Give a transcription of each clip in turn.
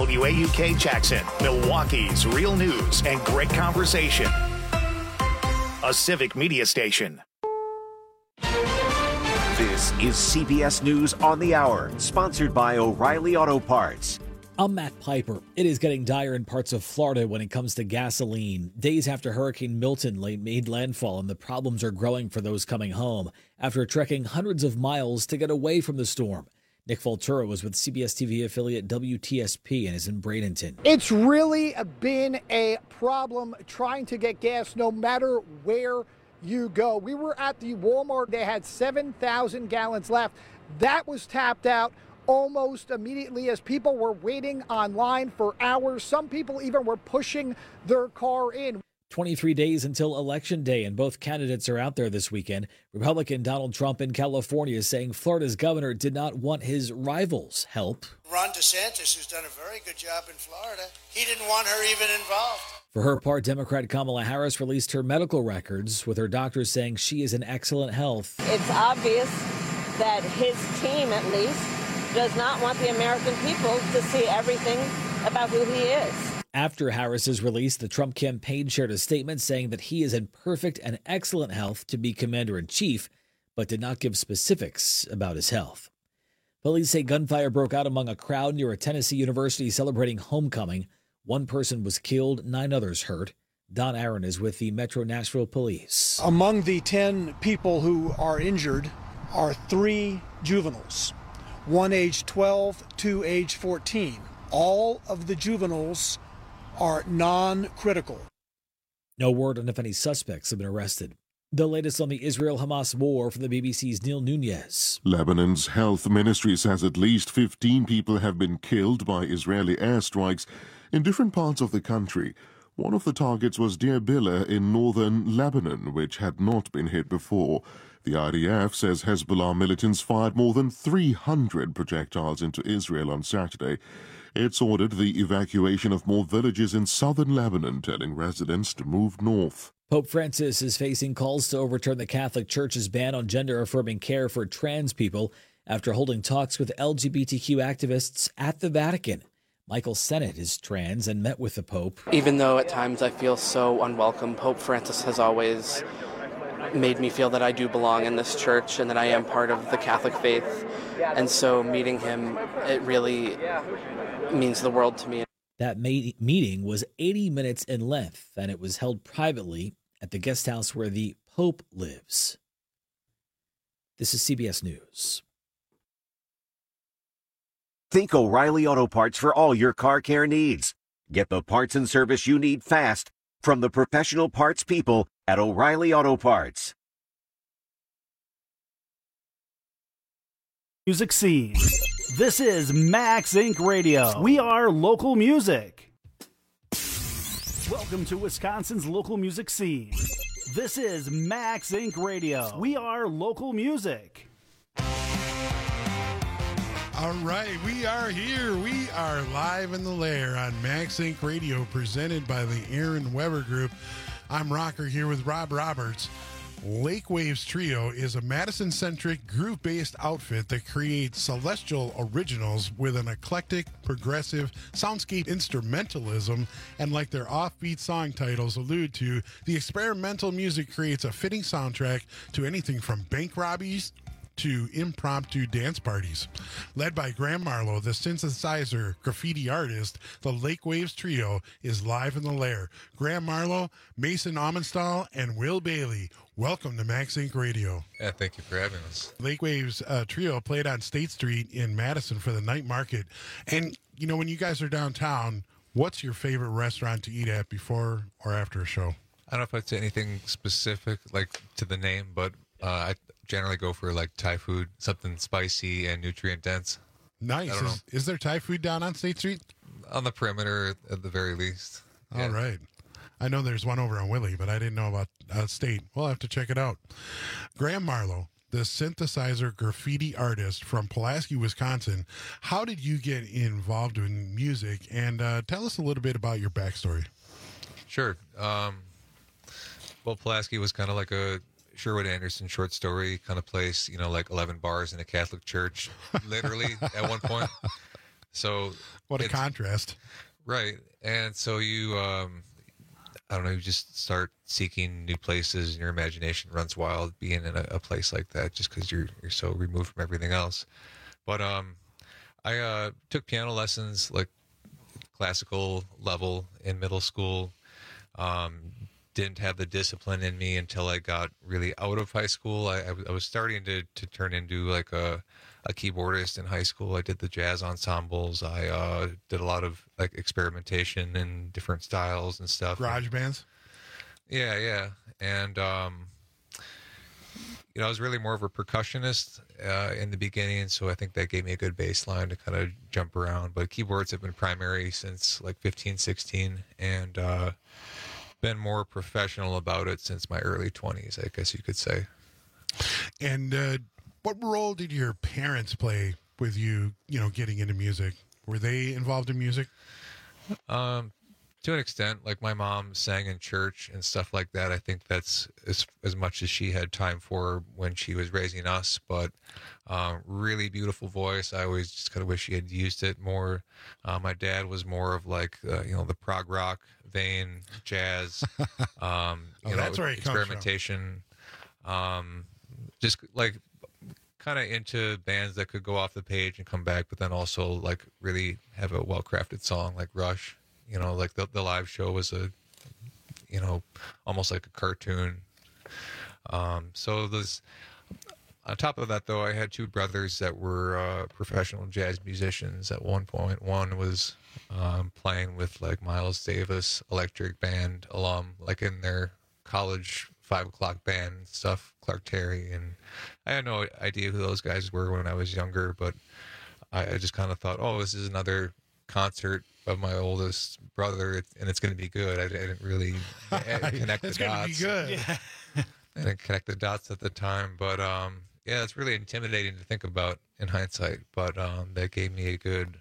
WAUK Jackson, Milwaukee's real news and great conversation. A civic media station. This is CBS News on the Hour, sponsored by O'Reilly Auto Parts. I'm Matt Piper. It is getting dire in parts of Florida when it comes to gasoline. Days after Hurricane Milton made landfall, and the problems are growing for those coming home after trekking hundreds of miles to get away from the storm. Nick Voltura was with CBS TV affiliate WTSP and is in Bradenton. It's really been a problem trying to get gas no matter where you go. We were at the Walmart. They had 7,000 gallons left. That was tapped out almost immediately as people were waiting online for hours. Some people even were pushing their car in. 23 days until Election Day, and both candidates are out there this weekend. Republican Donald Trump in California is saying Florida's governor did not want his rivals' help. Ron DeSantis, who's done a very good job in Florida, he didn't want her even involved. For her part, Democrat Kamala Harris released her medical records, with her doctors saying she is in excellent health. It's obvious that his team, at least, does not want the American people to see everything about who he is. After Harris's release, the Trump campaign shared a statement saying that he is in perfect and excellent health to be commander-in-chief, but did not give specifics about his health. Police say gunfire broke out among a crowd near a Tennessee university celebrating homecoming. One person was killed, 9 others hurt. Don Aaron is with the Metro Nashville Police. Among the 10 people who are injured are 3 juveniles, one age 12, 2 age 14. All of the juveniles are non-critical. No word on if any suspects have been arrested. The latest on the Israel-Hamas war from the BBC's Neil Nunez. Lebanon's health ministry says at least 15 people have been killed by Israeli airstrikes in different parts of the country. One of the targets was Deir Billah in northern Lebanon, which had not been hit before. The IDF says Hezbollah militants fired more than 300 projectiles into Israel on Saturday. It's ordered the evacuation of more villages in southern Lebanon, telling residents to move north. Pope Francis is facing calls to overturn the Catholic Church's ban on gender-affirming care for trans people after holding talks with LGBTQ activists at the Vatican. Michael Sennett is trans and met with the Pope. Even though at times I feel so unwelcome, Pope Francis has always made me feel that I do belong in this church and that I am part of the Catholic faith. And so meeting him, it really means the world to me. That meeting was 80 minutes in length, and it was held privately at the guest house where the Pope lives. This is CBS News. Think O'Reilly Auto Parts for all your car care needs. Get the parts and service you need fast from the professional parts people at O'Reilly Auto Parts. Music scene. This is Max Inc. Radio. We are local music. Welcome to Wisconsin's local music scene. This is Max Inc. Radio. We are local music. All right, we are here. We are live in the lair on Max Inc. Radio, presented by the Aaron Weber Group. I'm Rocker here with Rob Roberts. Lake Waves Trio is a Madison-centric, groove-based outfit that creates celestial originals with an eclectic, progressive, soundscape instrumentalism, and like their offbeat song titles allude to, the experimental music creates a fitting soundtrack to anything from bank robberies to impromptu dance parties. Led by Graham Marlowe, the synthesizer graffiti artist, the Lake Waves Trio is live in the lair. Graham Marlowe, Mason Amenstall, and Will Bailey, welcome to Max Inc. Radio. Yeah, thank you for having us. Lake Waves Trio played on State Street in Madison for the night market. And, you know, when you guys are downtown, what's your favorite restaurant to eat at before or after a show? I don't know if I'd say anything specific, like to the name, but I generally go for like Thai food, something spicy and nutrient dense. Nice. Is there Thai food down on State Street? On the perimeter, at the very least. All right. I know there's one over on Willie, but I didn't know about State. We'll have to check it out. Graham Marlowe, the synthesizer graffiti artist from Pulaski, Wisconsin. How did you get involved in music? And tell us a little bit about your backstory. Sure. Well, Pulaski was kind of like a Sherwood Anderson short story kind of place, you know, like 11 bars in a Catholic church, literally at one point. So what a contrast. Right. And so you, I don't know, you just start seeking new places and your imagination runs wild being in a place like that just because you're so removed from everything else. But I took piano lessons, like classical level, in middle school. Didn't have the discipline in me until I got really out of high school. I was starting to turn into like a keyboardist in high school. I did the jazz ensembles. I did a lot of like experimentation in different styles and stuff. Garage bands? Yeah. And, you know, I was really more of a percussionist in the beginning, so I think that gave me a good baseline to kind of jump around. But keyboards have been primary since like 15, 16, and been more professional about it since my early 20s, I guess you could say. And what role did your parents play with you, you know, getting into music? Were they involved in music? To an extent, like my mom sang in church and stuff like that. I think that's as much as she had time for when she was raising us, but really beautiful voice. I always just kind of wish she had used it more. My dad was more of like, you know, the prog rock vein, jazz, you know, experimentation. Just like kind of into bands that could go off the page and come back, but then also like really have a well-crafted song like Rush. You know, like the live show was you know, almost like a cartoon. So there's, on top of that, though, I had two brothers that were professional jazz musicians at one point. One was playing with like Miles Davis Electric Band alum, like in their college 5 o'clock band and stuff, Clark Terry. And I had no idea who those guys were when I was younger, but I just kind of thought, oh, this is another concert of my oldest brother, and it's going to be good. I didn't really connect the dots. It's going to be good. Yeah. I didn't connect the dots at the time, but yeah, it's really intimidating to think about in hindsight. But that gave me a good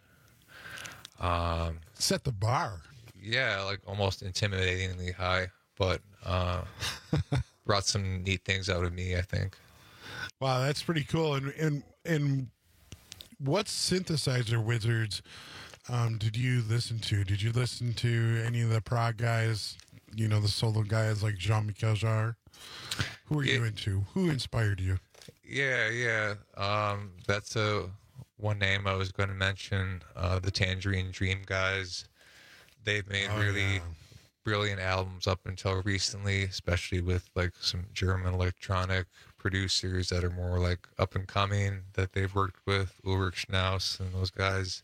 set the bar. Yeah, like almost intimidatingly high, but brought some neat things out of me, I think. Wow, that's pretty cool. And what synthesizer wizards did you listen to? Did you listen to any of the prog guys, you know, the solo guys like Jean-Michel Jarre? Who are you into? Who inspired you? Yeah. That's one name I was going to mention. The Tangerine Dream guys. They've made brilliant albums up until recently, especially with like some German electronic producers that are more like up and coming that they've worked with, Ulrich Schnaus and those guys.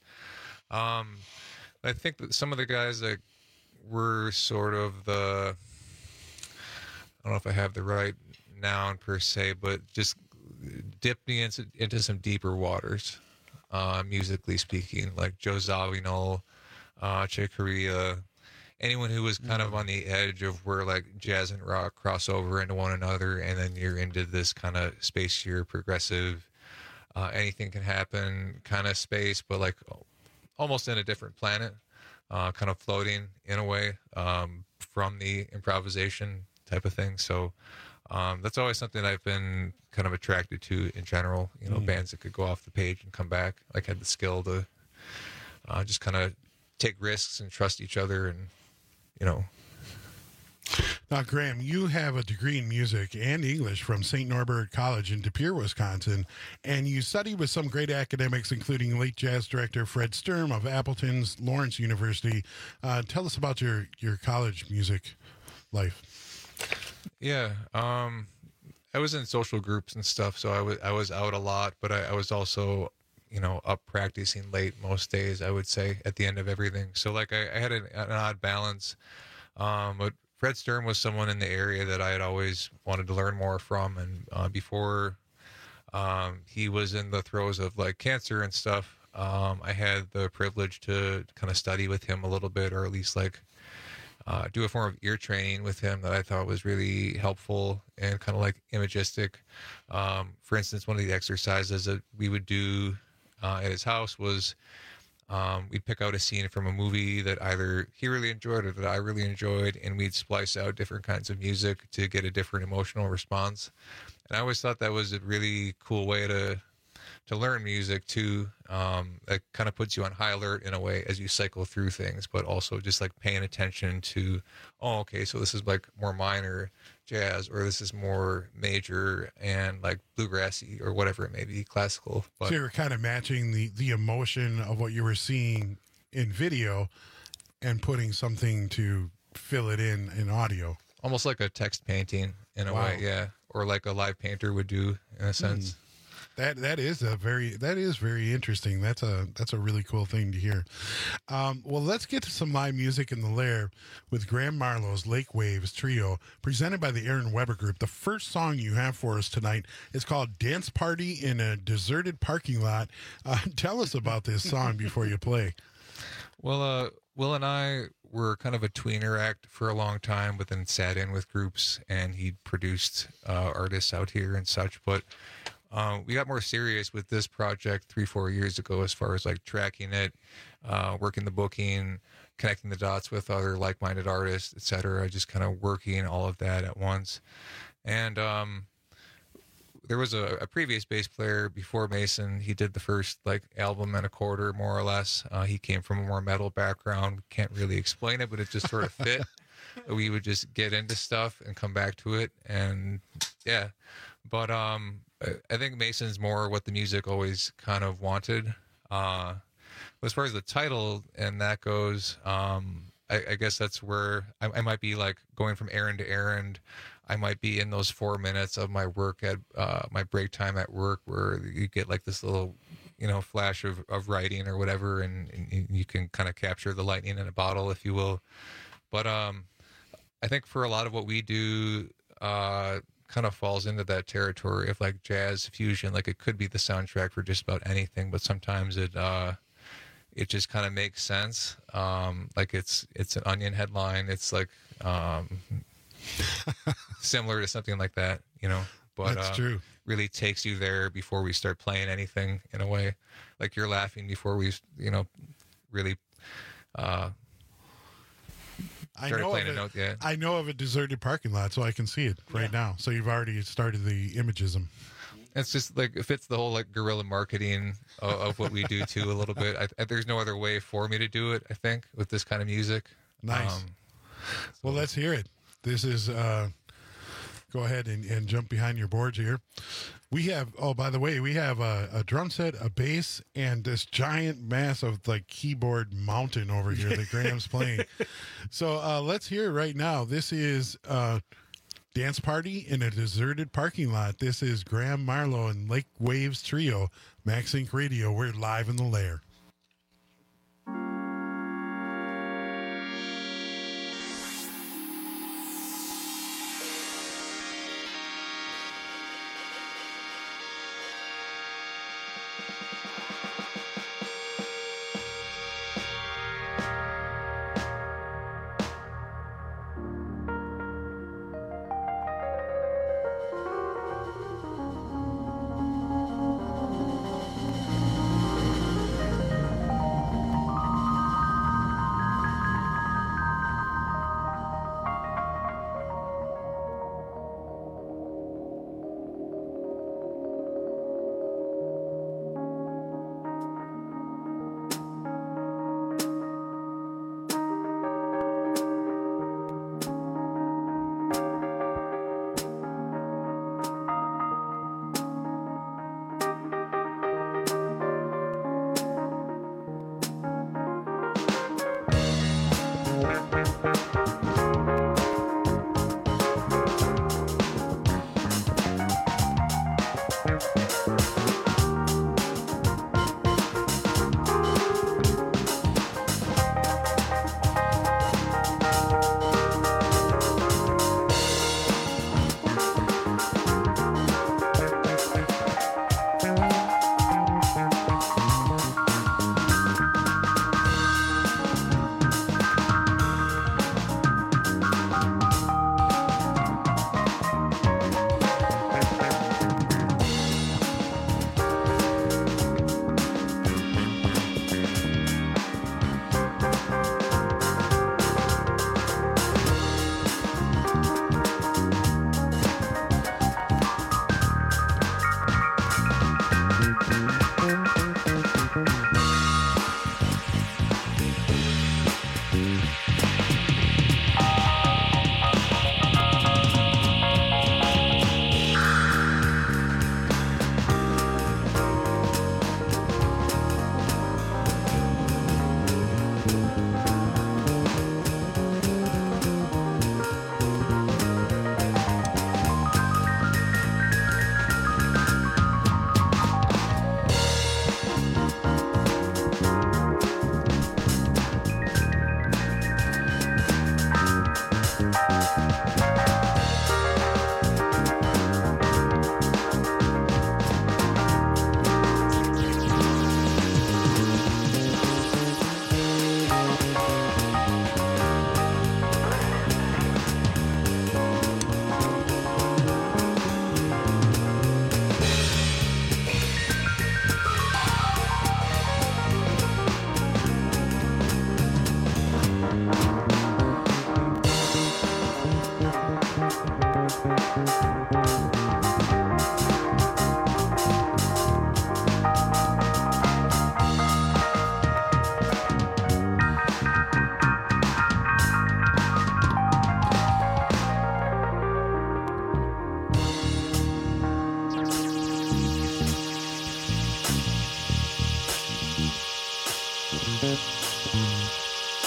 I think that some of the guys that were sort of I don't know if I have the right noun per se, but just dipped me into some deeper waters, musically speaking, like Joe Zawinul, Chick Corea, anyone who was kind of on the edge of where like jazz and rock cross over into one another, and then you're into this kind of spacier, progressive, anything can happen kind of space, but like almost in a different planet, kind of floating in a way from the improvisation type of thing. So that's always something I've been kind of attracted to in general, you know, bands that could go off the page and come back, like had the skill to just kind of take risks and trust each other and, you know. Now, Graham, you have a degree in music and English from St. Norbert College in De Pere, Wisconsin, and you studied with some great academics, including late jazz director Fred Sturm of Appleton's Lawrence University. Tell us about your college music life. Yeah, I was in social groups and stuff, so I was out a lot, but I was also, you know, up practicing late most days, I would say, at the end of everything. So like I had an odd balance, but Fred Sturm was someone in the area that I had always wanted to learn more from. And before he was in the throes of like cancer and stuff, I had the privilege to kind of study with him a little bit, or at least like do a form of ear training with him that I thought was really helpful and kind of like imagistic. For instance, one of the exercises that we would do at his house was we'd pick out a scene from a movie that either he really enjoyed or that I really enjoyed, and we'd splice out different kinds of music to get a different emotional response. And I always thought that was a really cool way to to learn music too. It kind of puts you on high alert in a way as you cycle through things, but also just like paying attention to, oh, okay, so this is like more minor jazz, or this is more major and like bluegrassy or whatever it may be, classical. But so you were kind of matching the emotion of what you were seeing in video and putting something to fill it in audio. Almost like a text painting in a way, yeah, or like a live painter would do in a sense. That is very interesting. That's a really cool thing to hear. Well, let's get to some live music in the Lair with Graham Marlowe's Lake Waves Trio, presented by the Aaron Weber Group. The first song you have for us tonight is called "Dance Party in a Deserted Parking Lot." Tell us about this song before you play. Well, Will and I were kind of a tweener act for a long time, but then sat in with groups, and he produced artists out here and such. But we got more serious with this project 3-4 years ago, as far as like tracking it, working the booking, connecting the dots with other like-minded artists, etc. Just kind of working all of that at once. And there was a previous bass player before Mason. He did the first like album and a quarter, more or less. He came from a more metal background. Can't really explain it, but it just sort of fit. We would just get into stuff and come back to it, and yeah. But I think Mason's more what the music always kind of wanted. As far as the title and that goes, I guess that's where I might be like going from errand to errand. I might be in those 4 minutes of my work at my break time at work, where you get like this little, flash of writing or whatever, and you can kind of capture the lightning in a bottle, if you will. But I think for a lot of what we do, kind of falls into that territory of like jazz fusion. Like it could be the soundtrack for just about anything, but sometimes it just kind of makes sense. Like it's an Onion headline. It's like similar to something like that, but that's true. Really takes you there before we start playing anything, in a way. Like you're laughing before we, really I know of a deserted parking lot, so I can see it right now. So you've already started the imagism. It's just like it fits the whole like guerrilla marketing of what we do too a little bit. There's no other way for me to do it, I think, with this kind of music. Nice. Well, let's hear it. This is go ahead and jump behind your boards here. We have, by the way, we have a drum set, a bass, and this giant mass of like keyboard mountain over here that Graham's playing. So let's hear it right now. This is Dance Party in a Deserted Parking Lot. This is Graham Marlowe and Lake Waves Trio, Max Inc. Radio. We're live in the Lair.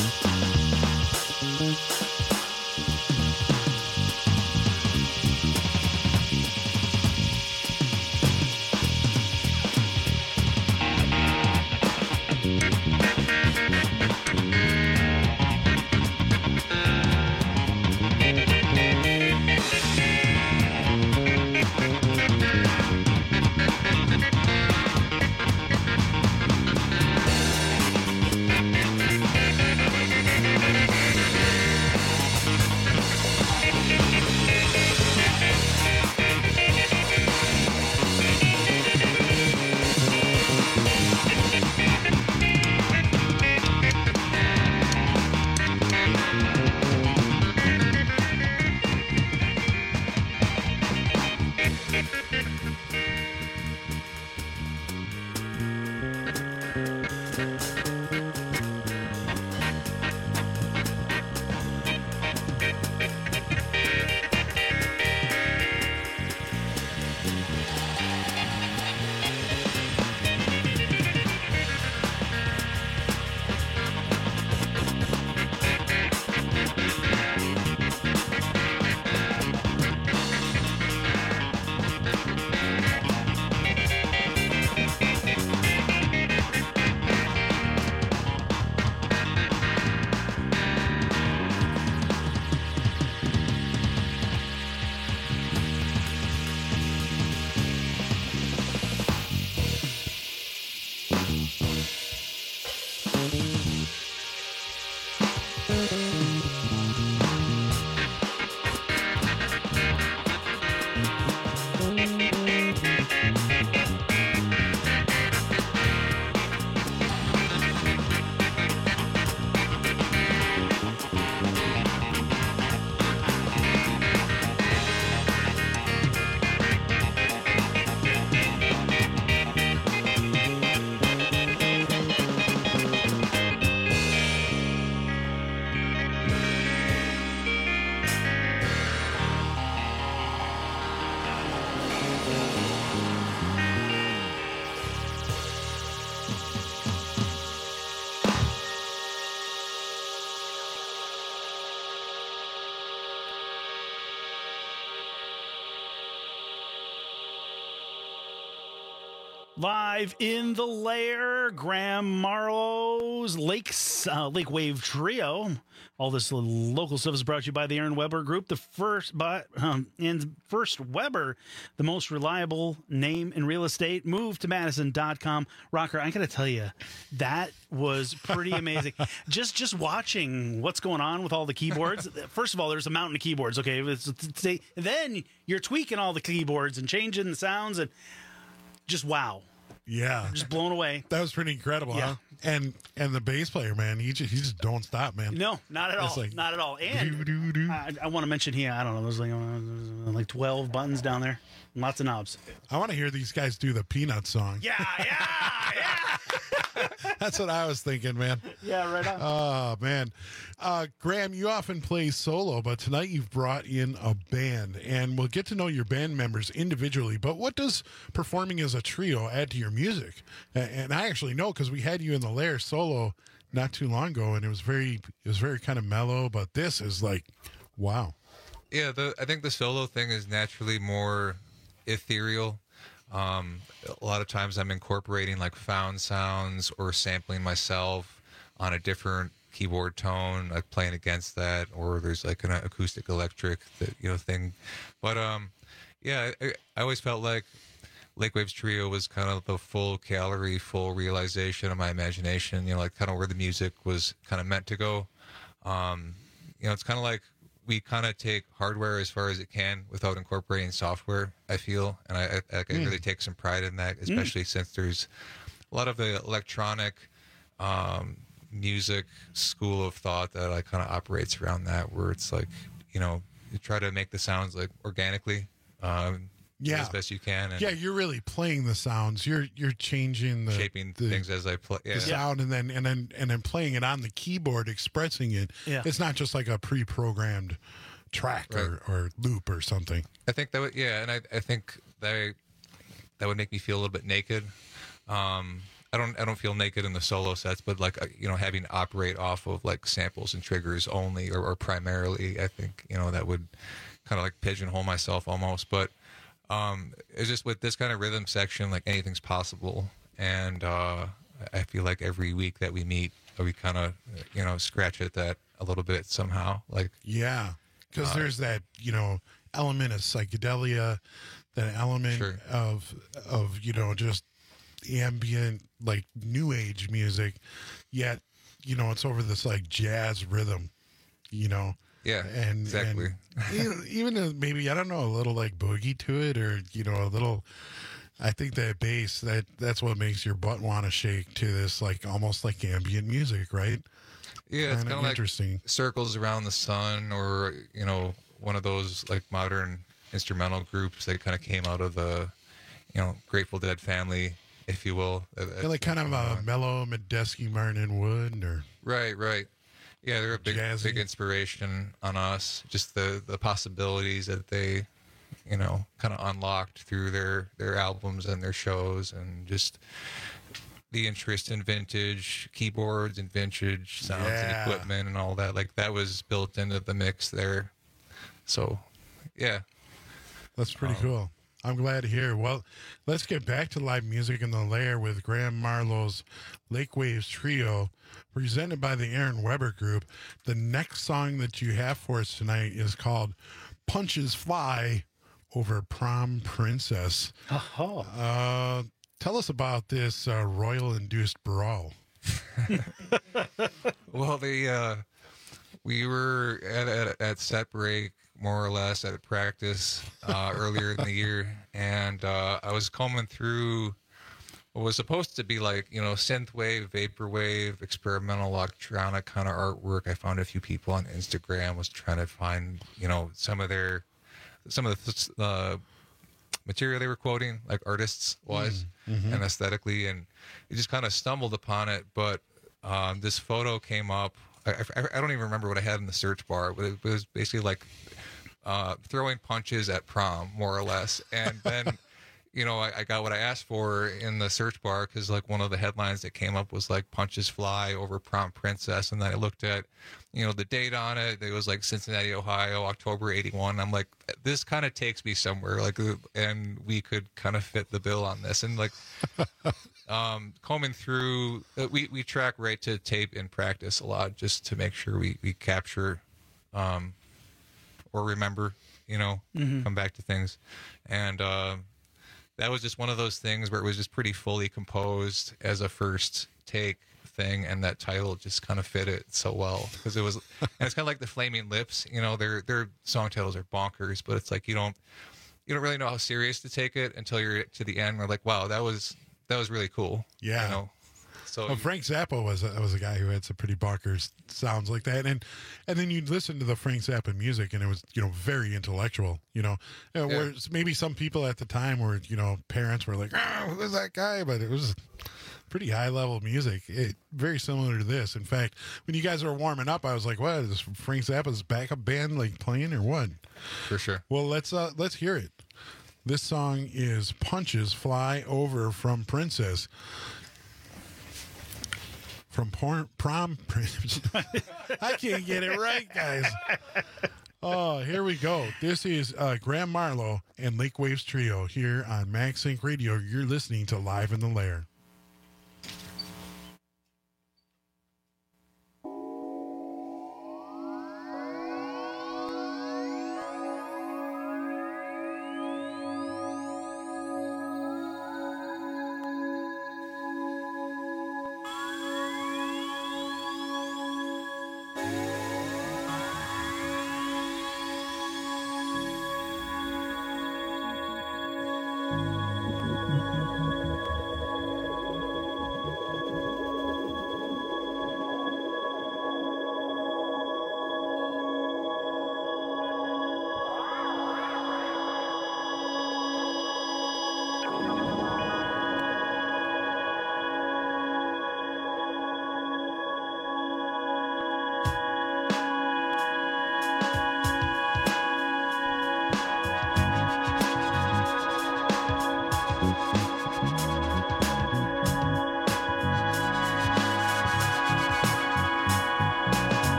Live in the lair, Graham Marlowe's Lake Wave Trio. All this local stuff is brought to you by the Aaron Weber Group. First Weber, the most reliable name in real estate. Move to Madison.com. Rocker, I got to tell you, that was pretty amazing. just watching what's going on with all the keyboards. First of all, there's a mountain of keyboards. Okay, then you're tweaking all the keyboards and changing the sounds and just wow. Yeah, just blown away. That was pretty incredible, yeah. Huh? And the bass player, man, he just don't stop, man. No, not at all. Like, not at all. And I want to mention here, I don't know, there's like 12 buttons down there, lots of knobs. I want to hear these guys do the Peanut song. Yeah. That's what I was thinking, man. Yeah, right on. Oh, man. Graham, you often play solo, but tonight you've brought in a band, and we'll get to know your band members individually. But what does performing as a trio add to your music? And I actually know because we had you in the Lair solo not too long ago, and it was very kind of mellow, but this is like, wow. Yeah, I think the solo thing is naturally more ethereal. A lot of times I'm incorporating like found sounds or sampling myself on a different keyboard tone, like playing against that, or there's like an acoustic electric thing. But I always felt like Lake Waves Trio was kind of the full realization of my imagination, like kind of where the music was kind of meant to go. It's kind of like we kind of take hardware as far as it can without incorporating software, I feel. And I really take some pride in that, especially since there's a lot of the electronic music school of thought that like kind of operates around that, where it's like, you try to make the sounds like organically as best you can. And you're really playing the sounds. You're changing shaping things as I play the sound, and then playing it on the keyboard, expressing it. Yeah. It's not just like a pre-programmed track or loop or something. I think that would, and I think that would make me feel a little bit naked. I don't feel naked in the solo sets, but like having to operate off of like samples and triggers only or primarily, I think that would kind of like pigeonhole myself almost. But it's just with this kind of rhythm section, like anything's possible, and I feel like every week that we meet, we kind of scratch at that a little bit somehow. Like because there's that element of psychedelia, that element Sure. of just ambient like new age music, yet it's over this like jazz rhythm, Yeah, and exactly. And even maybe I don't know, a little like boogie to it, or a little. I think that bass that's what makes your butt want to shake to this like almost like ambient music, right? Yeah, it's kind of interesting. Like Circles Around the Sun, or one of those like modern instrumental groups that kind of came out of the Grateful Dead family, if you will. Yeah, like kind of a mellow Medeski, Martin and Wood, or right. Yeah, they're a big inspiration on us. Just the possibilities that they kind of unlocked through their albums and their shows, and just the interest in vintage keyboards and vintage sounds and equipment and all that. Like that was built into the mix there. So, yeah. That's pretty cool. I'm glad to hear. Well, let's get back to live music in the Lair with Graham Marlowe's Lake Waves Trio, presented by the Aaron Weber Group. The next song that you have for us tonight is called Punches Fly Over Prom Princess. Tell us about this royal-induced brawl. Well, we were at set break, more or less, at practice earlier in the year, and I was combing through what was supposed to be like synthwave, vaporwave, experimental electronic kind of artwork. I found a few people on Instagram, was trying to find some of the material they were quoting, like artists wise and aesthetically, and you just kind of stumbled upon it. But this photo came up. I don't even remember what I had in the search bar, but it was basically like throwing punches at prom, more or less. And then I got what I asked for in the search bar, because like one of the headlines that came up was like Punches Fly Over Prom Princess, and then I looked at the date on it. It was like Cincinnati, Ohio, October '81. I'm like, this kind of takes me somewhere, like, and we could kind of fit the bill on this. And like combing through, we track right to tape in practice a lot, just to make sure we capture or remember, come back to things. And that was just one of those things where it was just pretty fully composed as a first take thing, and that title just kind of fit it so well, because it was, and it's kind of like the Flaming Lips, their song titles are bonkers, but it's like you don't really know how serious to take it until you're to the end. We're like, wow, that was really cool. Yeah. So well, Frank Zappa was a guy who had some pretty bonkers sounds like that, and then you'd listen to the Frank Zappa music, and it was very intellectual, where maybe some people at the time were parents were like, oh, who's that guy? But it was pretty high level music, very similar to this. In fact, when you guys were warming up, I was like, what is Frank Zappa's backup band like playing or what? For sure. Well, let's hear it. This song is Punches Fly Over from Princess. From Prom Princess. I can't get it right, guys. Oh, here we go. This is Graham Marlowe and Lake Waves Trio here on MagSync Radio. You're listening to Live in the Lair.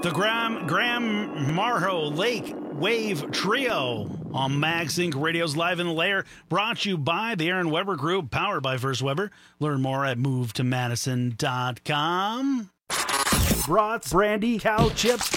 The Graham Marho Lake Wave Trio on Mag Sync Radio's Live in the Lair, brought to you by the Aaron Weber Group, powered by First Weber. Learn more at movetomadison.com. Brats, brandy, cow chips,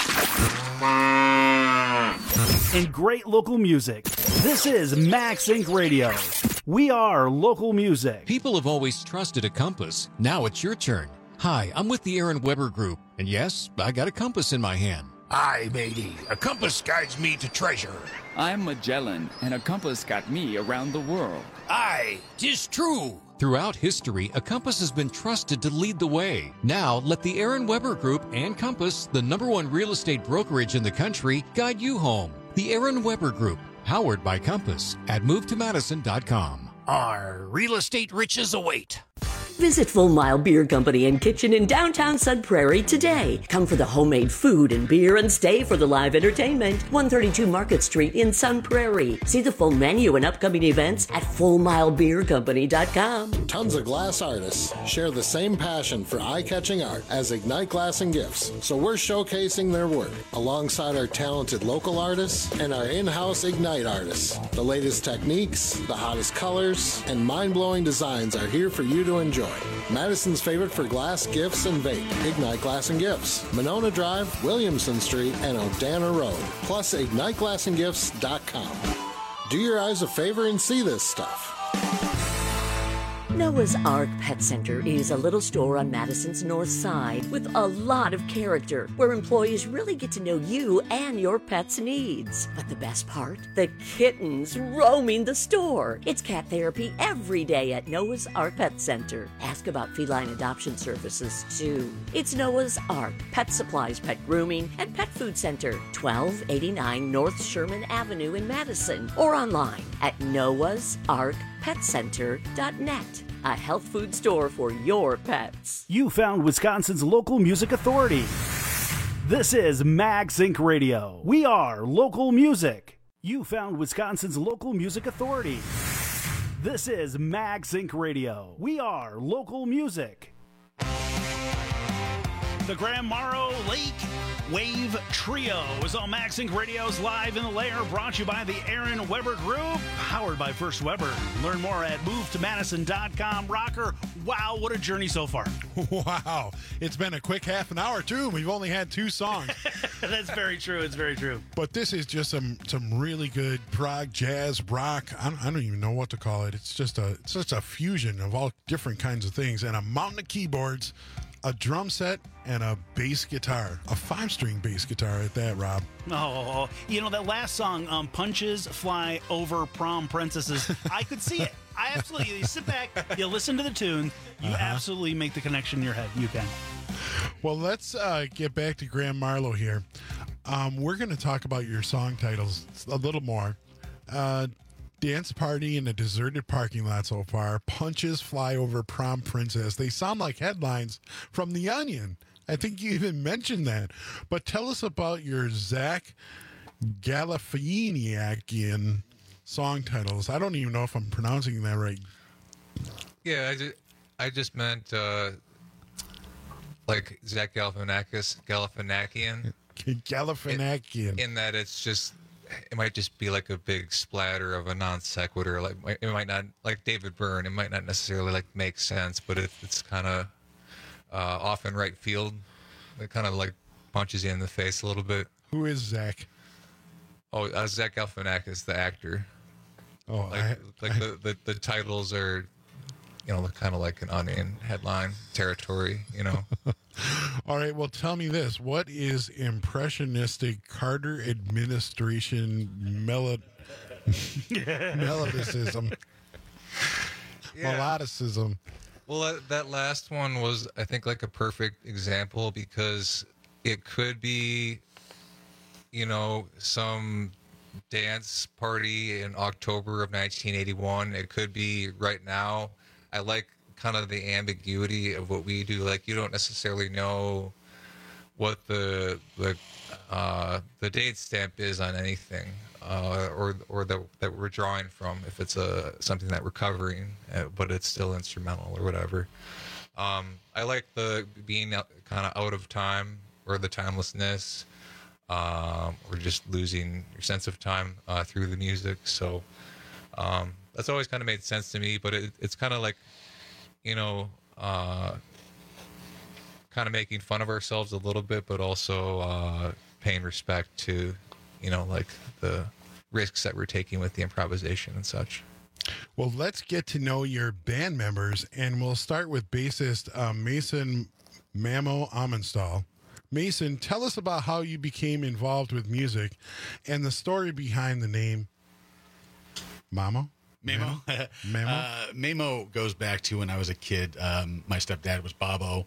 and great local music. This is Mag Sync Radio. We are local music. People have always trusted a compass. Now it's your turn. Hi, I'm with the Aaron Weber Group, and yes, I got a compass in my hand. Aye, matey. A compass guides me to treasure. I'm Magellan, and a compass got me around the world. Aye, 'tis true. Throughout history, a compass has been trusted to lead the way. Now, let the Aaron Weber Group and Compass, the #1 real estate brokerage in the country, guide you home. The Aaron Weber Group, powered by Compass, at movetomadison.com. Our real estate riches await. Visit Full Mile Beer Company and Kitchen in downtown Sun Prairie today. Come for the homemade food and beer and stay for the live entertainment. 132 Market Street in Sun Prairie. See the full menu and upcoming events at FullMileBeerCompany.com. Tons of glass artists share the same passion for eye-catching art as Ignite Glass and Gifts, so we're showcasing their work alongside our talented local artists and our in-house Ignite artists. The latest techniques, the hottest colors, and mind-blowing designs are here for you to enjoy. Madison's favorite for glass, gifts, and vape. Ignite Glass and Gifts. Monona Drive, Williamson Street, and Odana Road. Plus, IgniteGlassandGifts.com. Do your eyes a favor and see this stuff. Noah's Ark Pet Center is a little store on Madison's north side with a lot of character, where employees really get to know you and your pet's needs. But the best part? The kittens roaming the store. It's cat therapy every day at Noah's Ark Pet Center. Ask about feline adoption services, too. It's Noah's Ark Pet Supplies, Pet Grooming, and Pet Food Center, 1289 North Sherman Avenue in Madison, or online at noahsarkpetcenter.net. A health food store for your pets. You found Wisconsin's local music authority. This is Mag Sync Radio. We are local music. You found Wisconsin's local music authority. This is Mag Sync Radio. We are local music. The Graham Morrow Lake Wave Trio is on Mag Sync Radio's Live in the Lair, brought to you by the Aaron Weber Group, powered by First Weber. Learn more at movetomadison.com. Rocker, wow, what a journey so far. Wow. It's been a quick half an hour, too. We've only had 2 songs. That's very true. It's very true. But this is just some really good prog, jazz, rock. I don't even know what to call it. It's just a fusion of all different kinds of things, and a mountain of keyboards, a drum set, and a bass guitar. A 5-string bass guitar at that, Rob. Oh, you know, that last song, Punches Fly Over Prom Princesses, I could see it. I absolutely, you sit back, you listen to the tune, you absolutely make the connection in your head. You can. Well, let's get back to Graham Marlowe here. We're going to talk about your song titles a little more. Dance Party in a Deserted Parking Lot so far. Punches Fly Over Prom Princess. They sound like headlines from The Onion. I think you even mentioned that. But tell us about your Zach Galifianiakian song titles. I don't even know if I'm pronouncing that right. Yeah, I just meant like Zach Galifianakian. Galifianakian. In that it might just be like a big splatter of a non sequitur. Like it might not, like David Byrne, it might not necessarily like make sense, but it's kind of off in right field. It kind of like punches you in the face a little bit. Who is Zach? Oh, Zach Galifianakis, the actor. Oh, the titles are, you know, kind of like an Onion headline territory, you know. All right, well, tell me this. What is impressionistic Carter administration melodicism? Melodicism. Well, that last one was, I think, like a perfect example because it could be, you know, some dance party in October of 1981. It could be right now. I like kind of the ambiguity of what we do. Like, you don't necessarily know what the date stamp is on anything, or that we're drawing from. If it's something that we're covering, but it's still instrumental or whatever. I like the being kind of out of time or the timelessness, or just losing your sense of time through the music. So that's always kind of made sense to me. But it's kind of like, kind of making fun of ourselves a little bit, but also paying respect to, like the risks that we're taking with the improvisation and such. Well, let's get to know your band members, and we'll start with bassist Mason Mamo Amenstal. Mason, tell us about how you became involved with music and the story behind the name Mamo. Mamo. Mamo goes back to when I was a kid. My stepdad was Bobo.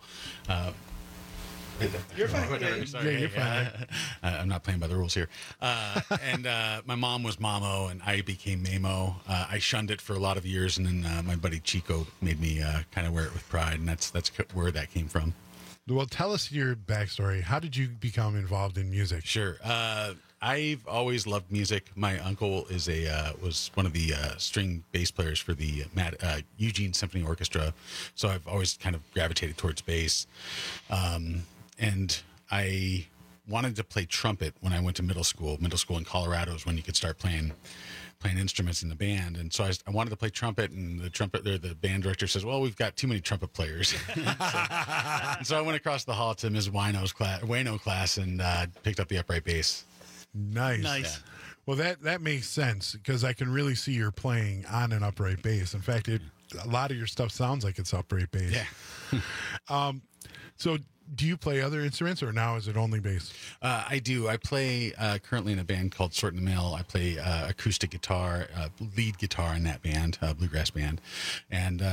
You're fine. Sorry. You're fine. I'm not playing by the rules here. And my mom was Mamo, and I became Mamo. I shunned it for a lot of years, and then my buddy Chico made me kind of wear it with pride, and that's where that came from. Well, tell us your backstory. How did you become involved in music? Sure. I've always loved music. My uncle was one of the string bass players for the Eugene Symphony Orchestra, so I've always kind of gravitated towards bass. And I wanted to play trumpet when I went to middle school. Middle school in Colorado is when you could start playing instruments in the band. And so I wanted to play trumpet, and the band director says, well, we've got too many trumpet players. So I went across the hall to Ms. Wayno class and picked up the upright bass. Nice. Yeah. Well, that makes sense, because I can really see you're playing on an upright bass. In fact, a lot of your stuff sounds like it's upright bass. Yeah. So do you play other instruments, or now is it only bass? I do. I play currently in a band called Sort in the Mill. I play acoustic guitar, lead guitar in that band, bluegrass band. And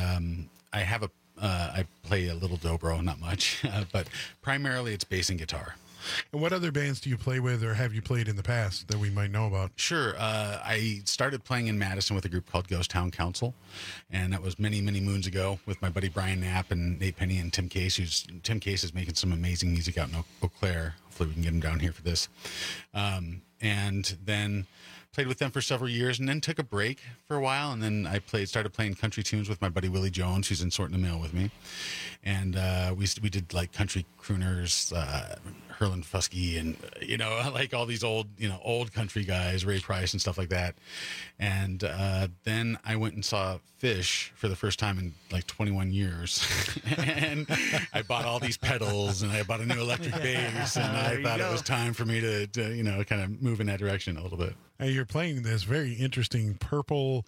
I play a little dobro, not much, but primarily it's bass and guitar. And what other bands do you play with, or have you played in the past that we might know about? Sure. I started playing in Madison with a group called Ghost Town Council, and that was many, many moons ago with my buddy Brian Knapp and Nate Penny and Tim Case. Tim Case is making some amazing music out in Eau Claire. Hopefully we can get him down here for this. And then played with them for several years, and then took a break for a while, and then I started playing country tunes with my buddy Willie Jones, who's in Sort in the Mill with me. And we did like country crooners, Herlin Fusky, and like all these old country guys, Ray Price and stuff like that. And then I went and saw Fish for the first time in like 21 years, and I bought all these pedals, and I bought a new electric bass, and I thought it was time for me to kind of move in that direction a little bit. And you're playing this very interesting purple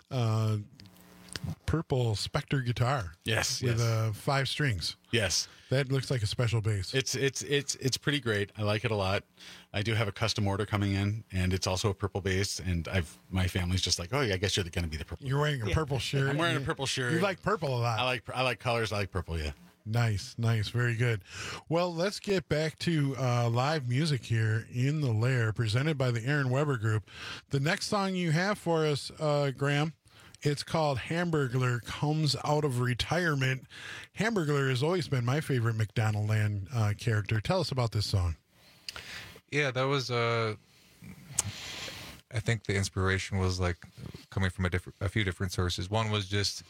Spectre guitar. Yes, with 5 strings. Yes, that looks like a special bass. It's pretty great. I like it a lot. I do have a custom order coming in, and it's also a purple bass. And my family's just like, oh, I guess you're going to be the purple. You're wearing a purple shirt. I'm wearing a purple shirt. You like purple a lot. I like colors. I like purple. Yeah. Nice, very good. Well, let's get back to live music here in the Lair, presented by the Aaron Weber Group. The next song you have for us, Graham, it's called Hamburglar Comes Out of Retirement. Hamburglar has always been my favorite McDonald Land character. Tell us about this song. Yeah, that was I think the inspiration was like coming from a few different sources. One was just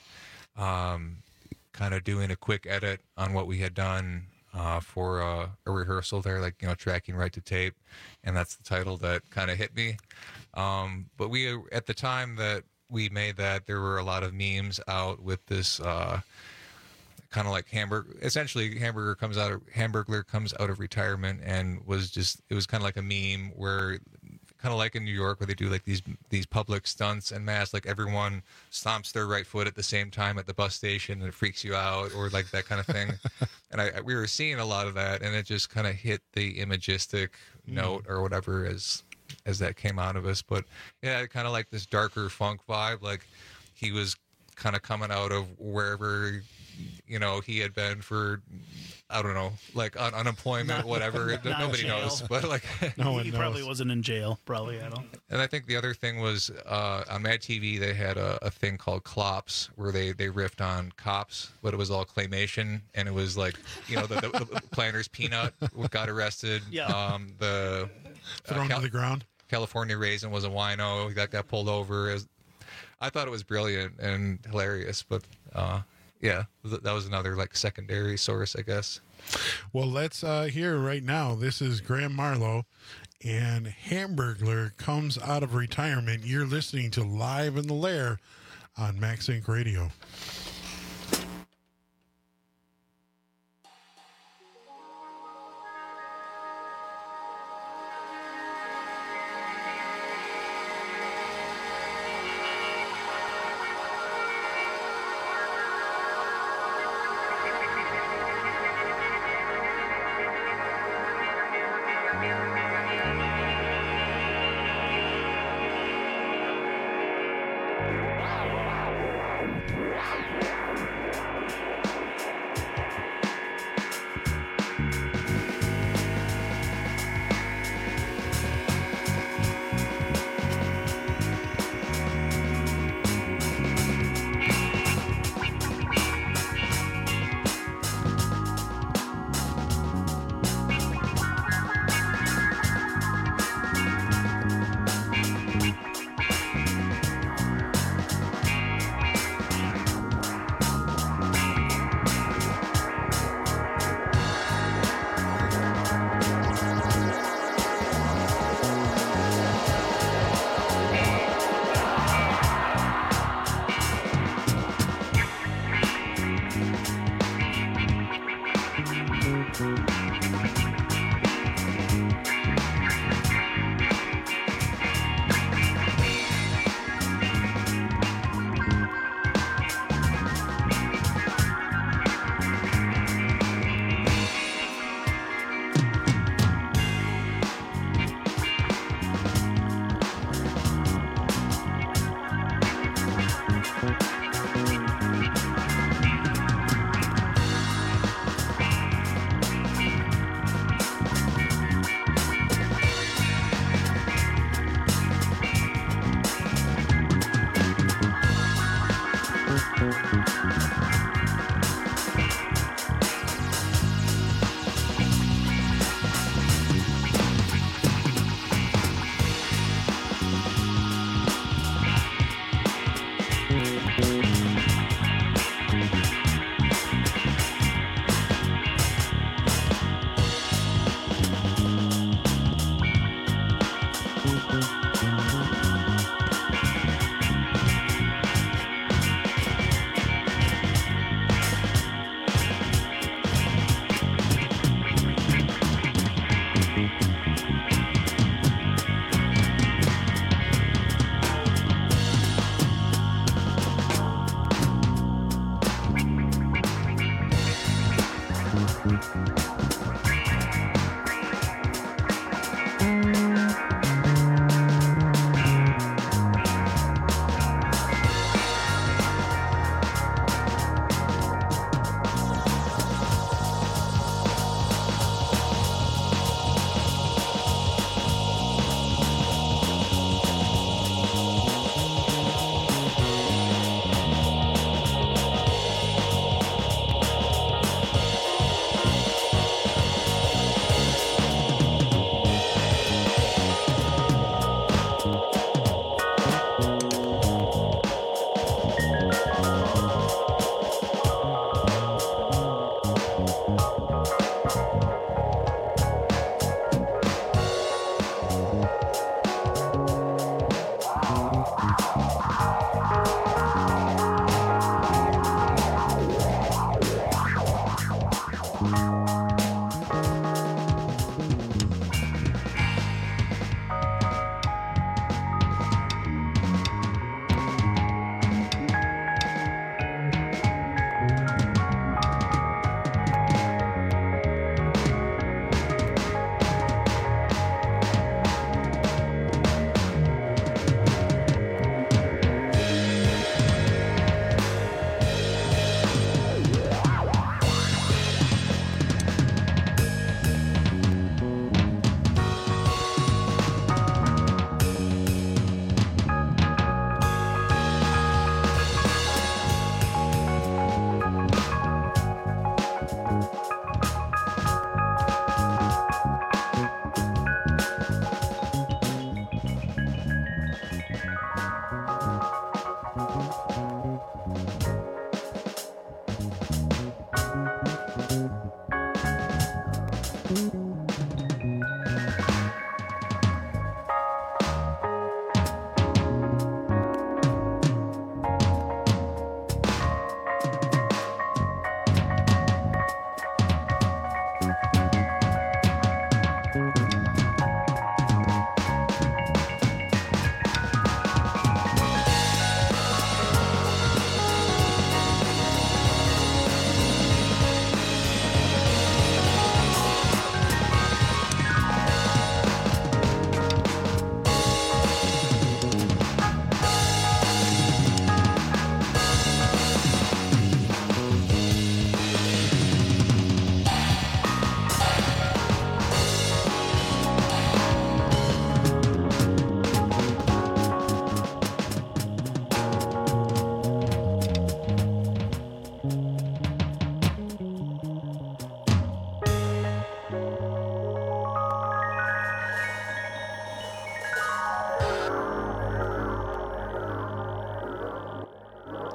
kind of doing a quick edit on what we had done for a rehearsal there, like, tracking right to tape. And that's the title that kind of hit me. But we, at the time that we made that, there were a lot of memes out with this kind of like Hamburglar comes out of retirement, and it was kind of like a meme where, kind of like in New York, where they do like these public stunts en masse, like everyone stomps their right foot at the same time at the bus station, and it freaks you out, or like that kind of thing. And we were seeing a lot of that, and it just kind of hit the imagistic note or whatever as that came out of us. But yeah, kind of like this darker funk vibe, like he was kind of coming out of wherever he had been for, I don't know, like unemployment, whatever. Nobody knows, but like he probably wasn't in jail. Probably, I don't. And I think the other thing was on Mad TV they had a thing called Clops, where they riffed on cops, but it was all claymation, and it was like the Planters Peanut got arrested. Yeah. The thrown to the ground. California Raisin was a wino. He got pulled over. I thought it was brilliant and hilarious, but. yeah, that was another like secondary source, I guess. Well, let's hear right now. This is Graham Marlowe, and Hamburglar comes out of retirement. You're listening to Live in the Lair on Max Inc. Radio.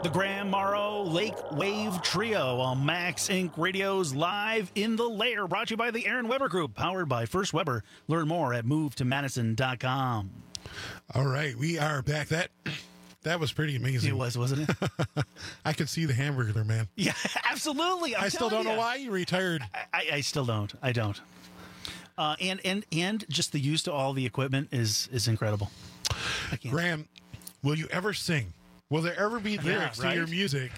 The Graham Morrow Lake Wave Trio on Max Inc. Radio's Live in the Lair, brought to you by the Aaron Weber Group, powered by First Weber. Learn more at movetomadison.com. All right, we are back. That was pretty amazing. It was, wasn't it? I could see the hamburger, man. Yeah, absolutely. I still don't know why you retired. I still don't. I don't. And just the use to all the equipment is incredible. Graham, will you ever sing? Will there ever be lyrics to your music?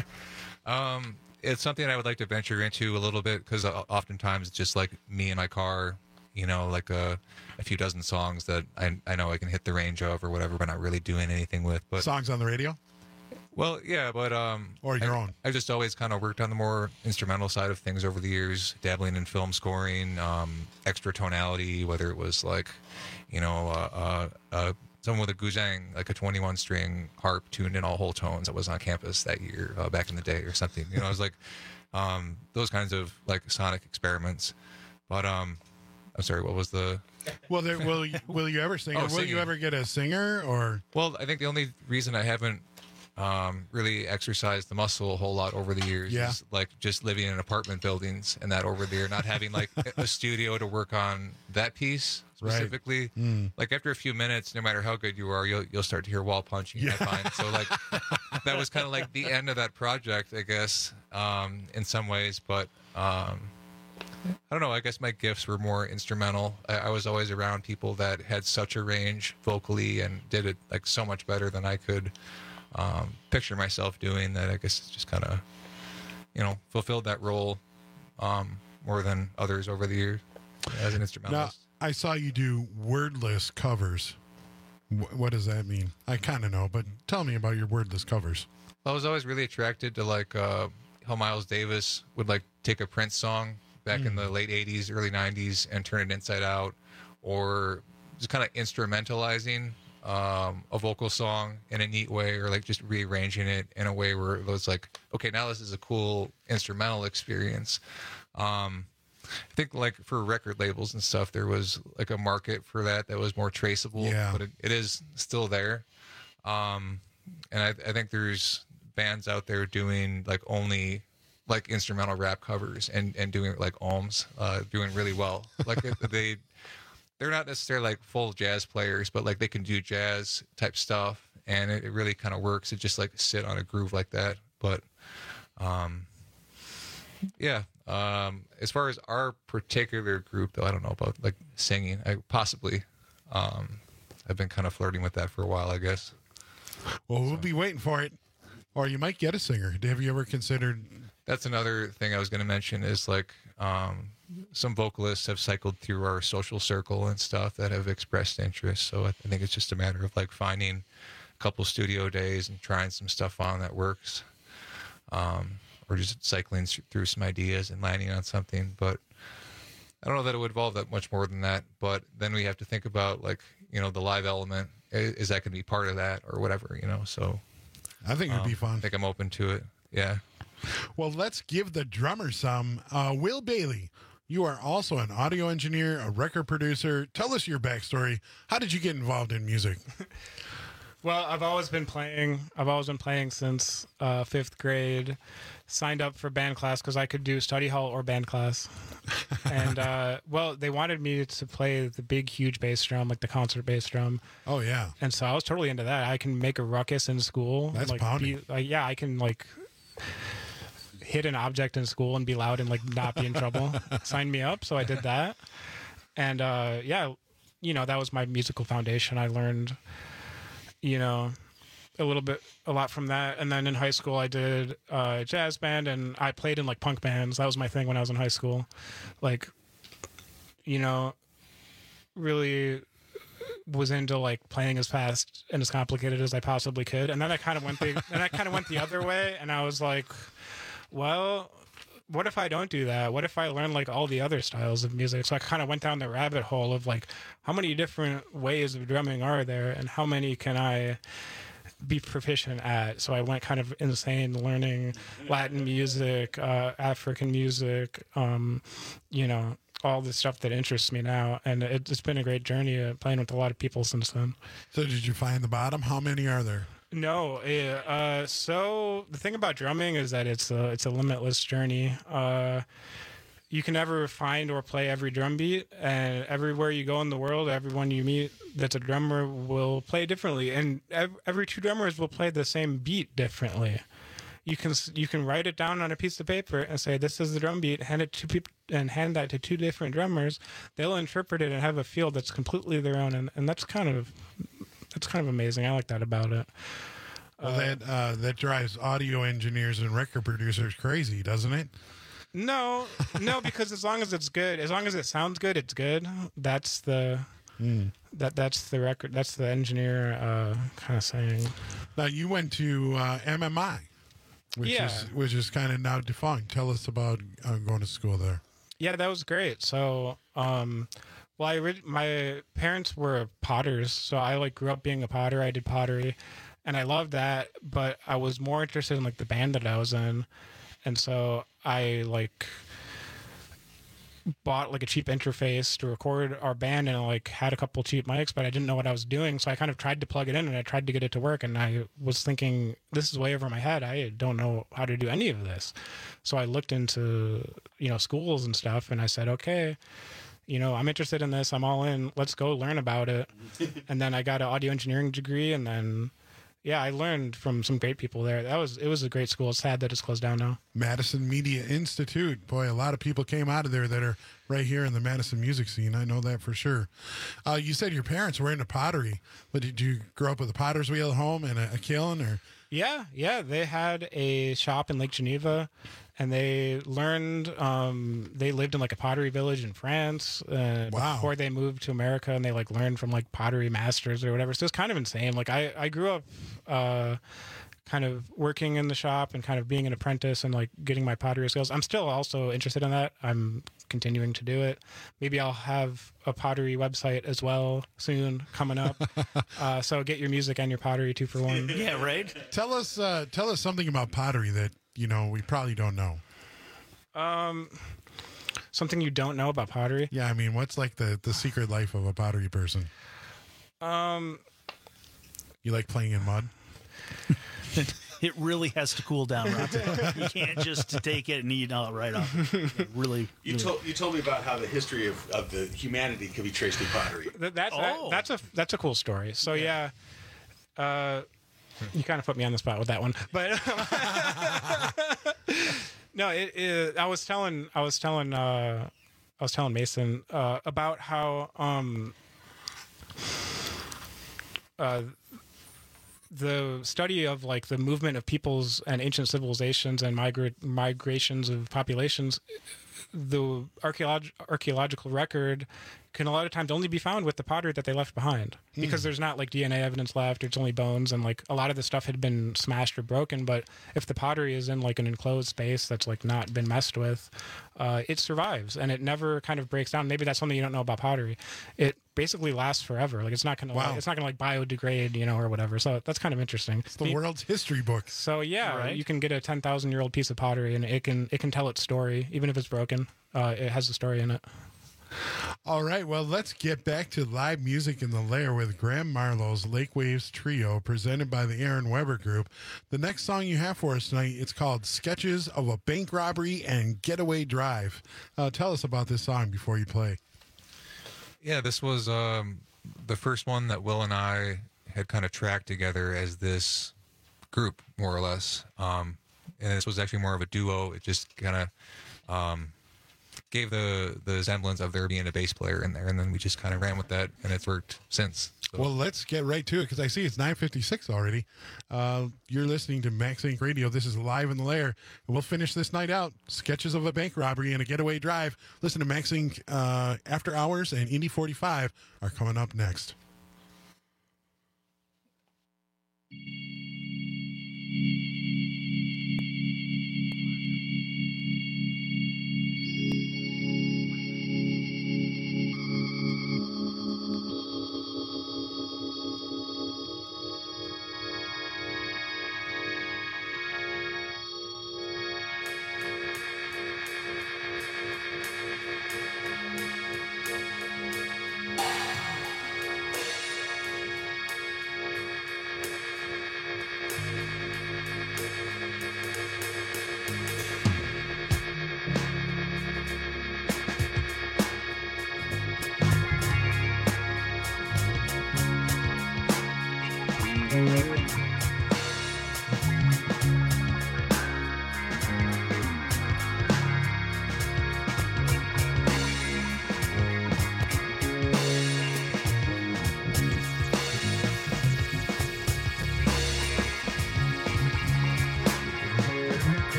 It's something I would like to venture into a little bit, because oftentimes it's just like me in my car, like a few dozen songs that I know I can hit the range of or whatever, but not really doing anything with. But songs on the radio? Well, yeah, but or your own. I've just always kind of worked on the more instrumental side of things over the years, dabbling in film scoring, extra tonality, whether it was like, someone with a guzheng, like a 21-string harp tuned in all whole tones that was on campus that year back in the day or something. It was like those kinds of like sonic experiments. But I'm sorry, what was the? Well, will you ever sing? Or will you ever get a singer? Or well, I think the only reason I haven't really exercised the muscle a whole lot over the years is like just living in apartment buildings and that over there, not having like a studio to work on that piece specifically. Right. Like after a few minutes, no matter how good you are, you'll start to hear wall punching. I find so like that was kind of like the end of that project, I guess, in some ways. But I don't know. I guess my gifts were more instrumental. I was always around people that had such a range vocally and did it like so much better than I could picture myself doing, that I guess just kind of, fulfilled that role more than others over the years as an instrumentalist. Now, I saw you do wordless covers. What does that mean? I kind of know, but tell me about your wordless covers. I was always really attracted to like how Miles Davis would like take a Prince song back in the late 80s, early 90s and turn it inside out, or just kind of instrumentalizing a vocal song in a neat way, or like just rearranging it in a way where it was like, okay, now this is a cool instrumental experience. I think like for record labels and stuff, there was like a market for that was more traceable, but it is still there. And I think there's bands out there doing like only like instrumental rap covers and doing like ohms, doing really well. Like they're not necessarily like full jazz players, but like they can do jazz type stuff, and it really kind of works. It just like sit on a groove like that. But as far as our particular group, though, I don't know about like singing. I've been kind of flirting with that for a while, I guess. Well, we'll be waiting for it, or you might get a singer. Have you ever considered? That's another thing I was going to mention is like some vocalists have cycled through our social circle and stuff that have expressed interest. So I think it's just a matter of like finding a couple studio days and trying some stuff on that works, or just cycling through some ideas and landing on something. But I don't know that it would involve that much more than that. But then we have to think about like, the live element. Is that going to be part of that or whatever, So I think it'd be fun. I think I'm open to it. Yeah. Well, let's give the drummer some. Will Bailey, you are also an audio engineer, a record producer. Tell us your backstory. How did you get involved in music? Well, I've always been playing. I've always been playing since 5th grade. Signed up for band class because I could do study hall or band class. And, they wanted me to play the big, huge bass drum, like the concert bass drum. Oh, yeah. And so I was totally into that. I can make a ruckus in school. That's pounding. I can, hit an object in school and be loud and not be in trouble. Sign me up. So I did that. And that was my musical foundation. I learned, a lot from that. And then in high school I did a jazz band, and I played in punk bands. That was my thing when I was in high school. Really was into playing as fast and as complicated as I possibly could. And then I kind of went the other way, and I was like, well, what if I don't do that? What if I learn all the other styles of music? So I kind of went down the rabbit hole of how many different ways of drumming are there, and how many can I be proficient at? So I went kind of insane learning Latin music, African music, all the stuff that interests me now. And it's been a great journey playing with a lot of people since then. So did you find the bottom? How many are there? No. So the thing about drumming is that it's a limitless journey. You can never find or play every drum beat, and everywhere you go in the world, everyone you meet that's a drummer will play differently, and every two drummers will play the same beat differently. You can write it down on a piece of paper and say, this is the drum beat, hand it to people, and hand that to two different drummers. They'll interpret it and have a feel that's completely their own, and that's kind of amazing. I like that about it. Well, that drives audio engineers and record producers crazy, doesn't it? No, because as long as it's good, as long as it sounds good, it's good. That's the that's the record. That's the engineer kind of saying. Now you went to MMI, which is kind of now defunct. Tell us about going to school there. Yeah, that was great. So, my parents were potters, so I grew up being a potter. I did pottery, and I loved that. But I was more interested in the band that I was in, and so I bought a cheap interface to record our band, and had a couple cheap mics, but I didn't know what I was doing, so I kind of tried to plug it in and I tried to get it to work, and I was thinking, this is way over my head. I don't know how to do any of this. So I looked into schools and stuff, and I said, okay, I'm interested in this, I'm all in, let's go learn about it. And then I got an audio engineering degree, and then I learned from some great people there. It was a great school. It's sad that it's closed down now. Madison Media Institute. Boy, a lot of people came out of there that are right here in the Madison music scene. I know that for sure. You said your parents were into pottery, but did you grow up with a potter's wheel at home and a kiln, or? Yeah. They had a shop in Lake Geneva, and they learned. They lived in a pottery village in France before they moved to America, and they learned from pottery masters or whatever. So it's kind of insane. I grew up kind of working in the shop and kind of being an apprentice and getting my pottery skills. I'm still also interested in that. I'm continuing to do it. Maybe I'll have a pottery website as well soon coming up. So get your music and your pottery 2 for 1. Yeah, right. Tell us something about pottery that we probably don't know. Something you don't know about pottery? Yeah, I mean, what's the secret life of a pottery person? You like playing in mud? It really has to cool down, Rob. You can't just take it and eat it right off. Really, you told me about how the history of the humanity could be traced through pottery. That's a cool story. So you kind of put me on the spot with that one, but no, I was telling Mason about how the study of the movement of peoples and ancient civilizations and migrations of populations, the archaeological record can a lot of times only be found with the pottery that they left behind, because there's not DNA evidence left. It's only bones, and a lot of the stuff had been smashed or broken. But if the pottery is in an enclosed space that's not been messed with, it survives and it never kind of breaks down. Maybe that's something you don't know about pottery. It basically lasts forever. It's not gonna biodegrade, or whatever. So that's kind of interesting. It's the world's history book. So you can get a 10,000-year-old piece of pottery, and it can tell its story even if it's broken. It has a story in it. All right, well, let's get back to live music in the lair with Graham Marlowe's Lake Waves Trio, presented by the Aaron Weber Group. The next song you have for us tonight, it's called Sketches of a Bank Robbery and Getaway Drive. Tell us about this song before you play. Yeah, this was the first one that Will and I had kind of tracked together as this group, more or less. And this was actually more of a duo. It just kind of gave the semblance of there being a bass player in there, and then we just kind of ran with that, and it's worked since. So. Well, let's get right to it, because I see it's 9:56 already. You're listening to Max Inc. Radio. This is Live in the Lair, and we'll finish this night out. Sketches of a Bank Robbery and a Getaway Drive. Listen to Max Inc. After Hours and Indie 45 are coming up next.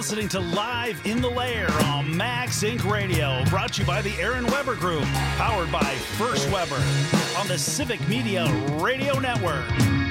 listening to Live in the Lair on Max Inc. Radio, brought to you by the Aaron Weber Group, powered by First Weber on the Civic Media Radio Network.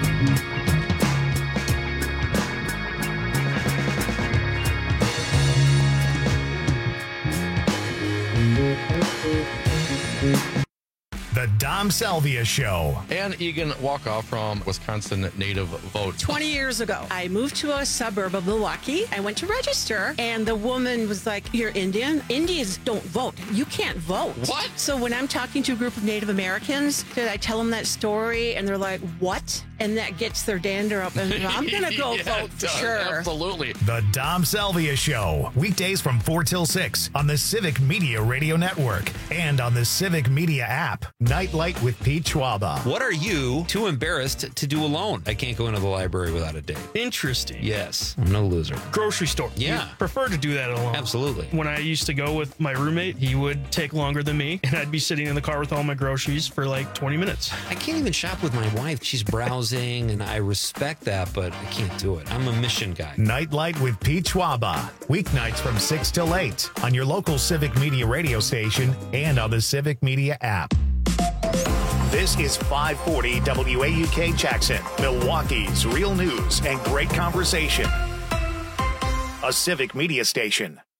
The Dom Salvia Show. Ann Egan Walkoff from Wisconsin Native Vote. 20 years ago, I moved to a suburb of Milwaukee. I went to register, and the woman was like, "You're Indian? Indians don't vote. You can't vote." What? So when I'm talking to a group of Native Americans, I tell them that story, and they're like, "What?" And that gets their dander up, and I'm going to go vote for sure. Absolutely. The Dom Salvia Show. Weekdays from 4 till 6 on the Civic Media Radio Network and on the Civic Media app. Nightlight with Pete Schwaba. What are you too embarrassed to do alone? I can't go into the library without a date. Interesting. Yes. I'm no loser. Grocery store. Yeah. You prefer to do that alone. Absolutely. When I used to go with my roommate, he would take longer than me, and I'd be sitting in the car with all my groceries for like 20 minutes. I can't even shop with my wife. She's browsing, and I respect that, but I can't do it. I'm a mission guy. Nightlight with Pete Schwaba. Weeknights from 6 till 8 on your local Civic Media radio station and on the Civic Media app. This is 540 WAUK Jackson, Milwaukee's real news and great conversation. A Civic Media station.